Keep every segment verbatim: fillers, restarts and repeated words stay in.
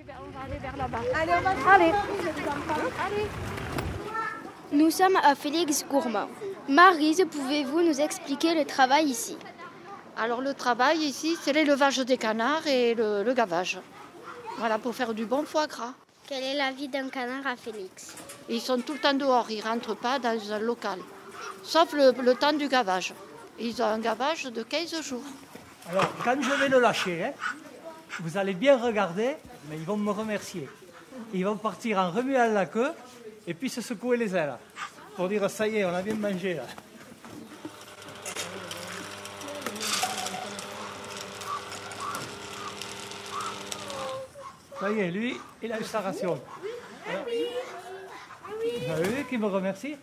On va aller vers là-bas. Allez, on va aller. Allez. Nous sommes à Félix Gourmand. Maryse, pouvez-vous nous expliquer le travail ici? Alors le travail ici, c'est l'élevage des canards et le, le gavage. Voilà, pour faire du bon foie gras. Quelle est la vie d'un canard à Félix? Ils sont tout le temps dehors, ils ne rentrent pas dans un local. Sauf le, le temps du gavage. Ils ont un gavage de quinze jours. Alors, quand je vais le lâcher, hein, vous allez bien regarder, mais ils vont me remercier. Ils vont partir en remuant la queue et puis se secouer les ailes. Pour dire, ça y est, on a bien mangé là. Ça y est, lui, il a eu sa ration. Alors, vous avez vu qu'il me remercie?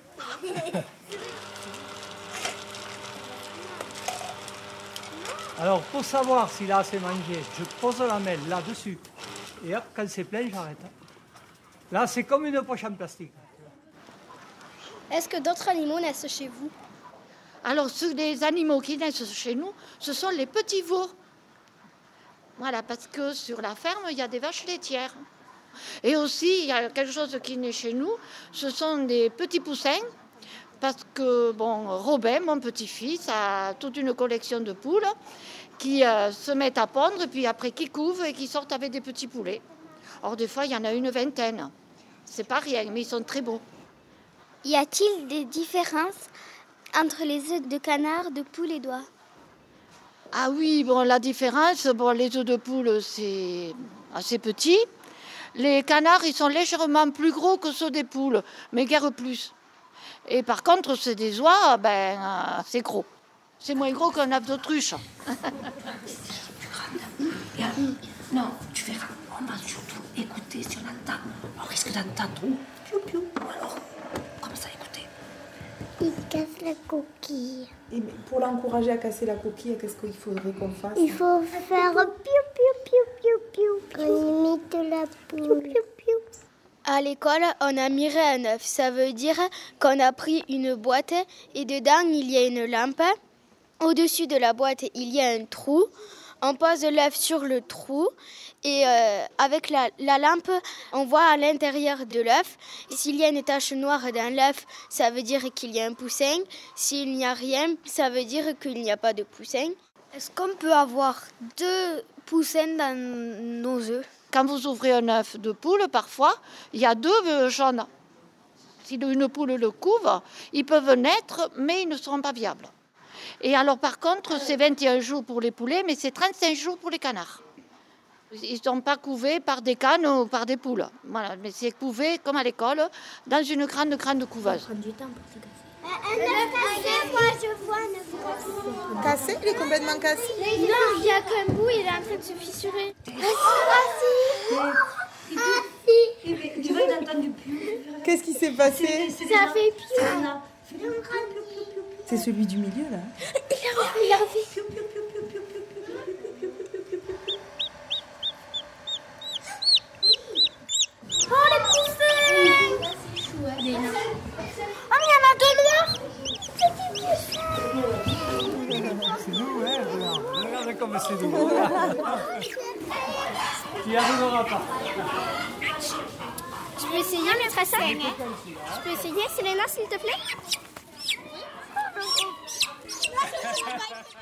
Alors, pour savoir s'il a assez mangé, je pose la main là-dessus. Et hop, quand c'est plein, j'arrête. Là, c'est comme une poche en plastique. Est-ce que d'autres animaux naissent chez vous? Alors, ceux des animaux qui naissent chez nous, ce sont les petits veaux. Voilà, parce que sur la ferme, il y a des vaches laitières. Et aussi, il y a quelque chose qui naît chez nous, ce sont des petits poussins. Parce que, bon, Robin, mon petit-fils, a toute une collection de poules qui euh, se mettent à pondre et puis après qui couvent et qui sortent avec des petits poulets. Or, des fois, il y en a une vingtaine. C'est pas rien, mais ils sont très beaux. Y a-t-il des différences entre les œufs de canard, de poule et d'oie? Ah oui, bon, la différence, bon, les œufs de poule, c'est assez petit. Les canards, ils sont légèrement plus gros que ceux des poules, mais guère plus. Et par contre, c'est des oies, ben, euh, c'est gros. C'est moins gros qu'un œuf d'autruche. Non, tu verras, on va surtout écouter si on entend. On risque d'entendre tout. Piou, piou. Alors, comme ça, écoutez. Il casse la coquille. Et pour l'encourager à casser la coquille, qu'est-ce qu'il faudrait qu'on fasse? Il faut faire piou, piou, piou, piou, piou. On imite la poule. Piou, piou, piou. À l'école, on a miré un œuf. Ça veut dire qu'on a pris une boîte et dedans, il y a une lampe. Au-dessus de la boîte, il y a un trou. On pose l'œuf sur le trou et euh, avec la, la lampe, on voit à l'intérieur de l'œuf. S'il y a une tache noire dans l'œuf, ça veut dire qu'il y a un poussin. S'il n'y a rien, ça veut dire qu'il n'y a pas de poussin. Est-ce qu'on peut avoir deux poussins dans nos œufs? Quand vous ouvrez un œuf de poule, parfois, il y a deux jaunes. Si une poule le couve, ils peuvent naître, mais ils ne seront pas viables. Et alors, par contre, c'est vingt et un jours pour les poulets, mais c'est trente-cinq jours pour les canards. Ils ne sont pas couvés par des cannes ou par des poules. Voilà, mais c'est couvé, comme à l'école, dans une grande, grande couveuse. Ça prend du temps pour se casser. Un œuf cassé, moi je vois un œuf cassé. Cassé? Il est complètement cassé? Non, il n'y a qu'un bout, il est en train de se fissurer. Ah si! Ah si! Tu vois, il a entendu piou. Qu'est-ce qui s'est passé? Ça a fait piou. C'est celui du milieu, là. Il a refait, il a refait. Oh, les poussins! C'est chouette. Oh, mais il y en a deux noirs! C'est des poussins! C'est nous, hein, regarde. Regarde comme c'est nous. Tu n'y arriveras pas. Je peux essayer, maîtresse? Je peux essayer, Selena, s'il te plaît?